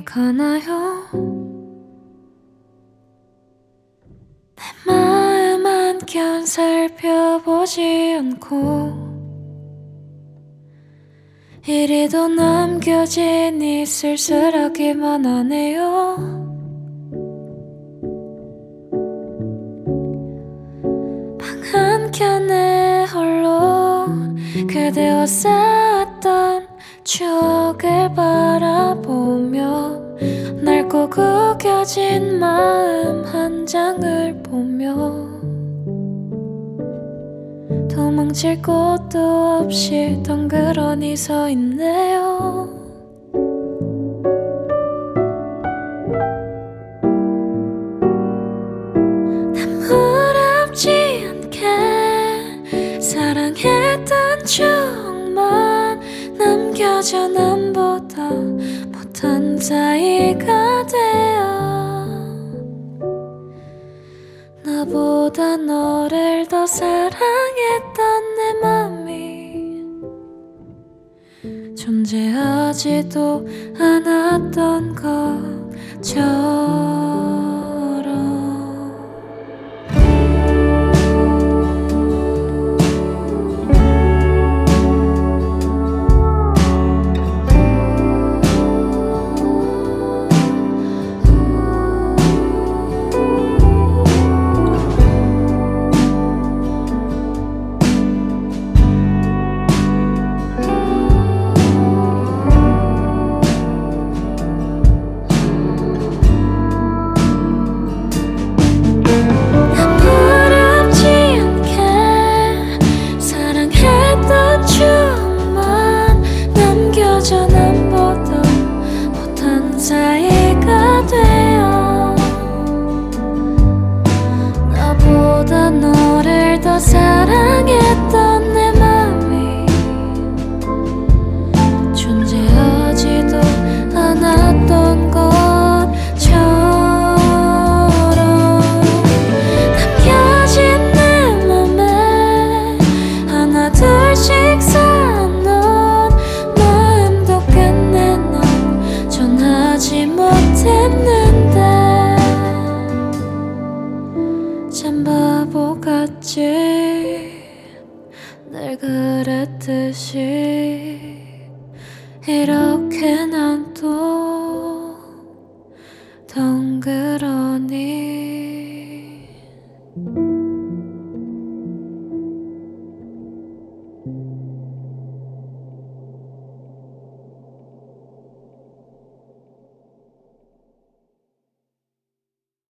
가나요? 내 마음 한켠 살펴보지 않고 이리도 남겨진 이 쓸쓸하기만 하네요. 방 한켠에 홀로 그대와 쌓았던 추억을 바라보며 낡고 구겨진 마음 한 장을 보며 도망칠 곳도 없이 덩그러니 서 있네요. 아무렇지 않게 사랑했던 추억만 남겨져 남보다 못한 사이가 되어 나보다 너를 더 사랑했던 내 맘이 존재하지도 않았던 것처럼. 남보다 못한 사이가 되어 나보다 너를 더 사랑했던 내 맘이 존재하지도 않았던 것처럼 남겨진 내 맘에 하나 둘씩 하지 못했는데 참 바보같이 늘 그랬듯이 이렇게 난 또 덩그러니